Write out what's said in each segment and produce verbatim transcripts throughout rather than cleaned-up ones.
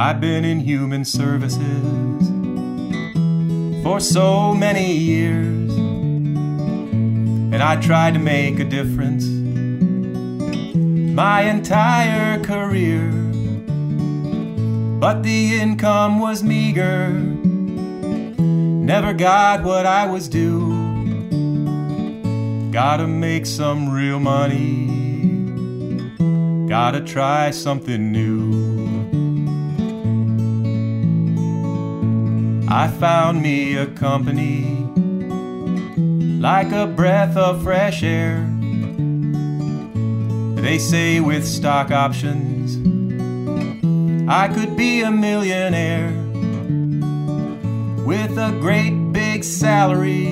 I've been in human services for so many years, and I tried to make a difference my entire career. But the income was meager, never got what I was due. Gotta make some real money, gotta try something new. I found me a company like a breath of fresh air. They say with stock options I could be a millionaire with a great big salary,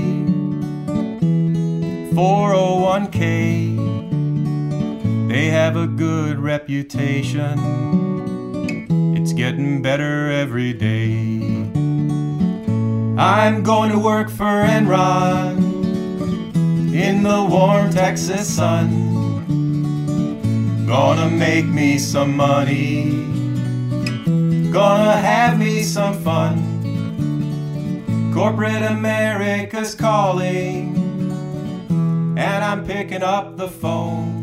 four oh one k. They have a good reputation, it's getting better every day. I'm going to work for Enron in the warm Texas sun. Gonna make me some money, gonna have me some fun. Corporate America's calling, and I'm picking up the phone.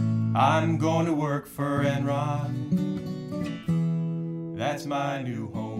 I'm going to work for Enron, that's my new home.